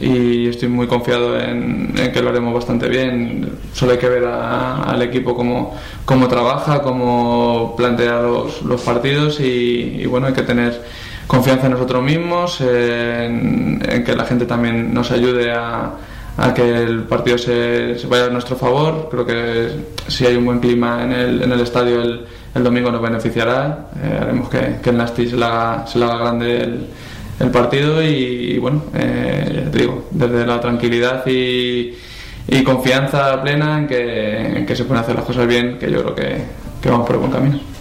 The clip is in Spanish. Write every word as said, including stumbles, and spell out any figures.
y estoy muy confiado en, en que lo haremos bastante bien. Solo hay que ver a, al equipo cómo, cómo trabaja, cómo plantea los, los partidos y, y bueno, hay que tener confianza en nosotros mismos, en, en que la gente también nos ayude a, a que el partido se, se vaya a nuestro favor. Creo que si hay un buen clima en el, en el estadio el, el domingo nos beneficiará. Eh, haremos que, que el Nasti se le haga, se le haga grande el el partido y, y bueno, eh, ya te digo, desde la tranquilidad y, y confianza plena en que, en que se pueden hacer las cosas bien, que yo creo que, que vamos por el buen camino.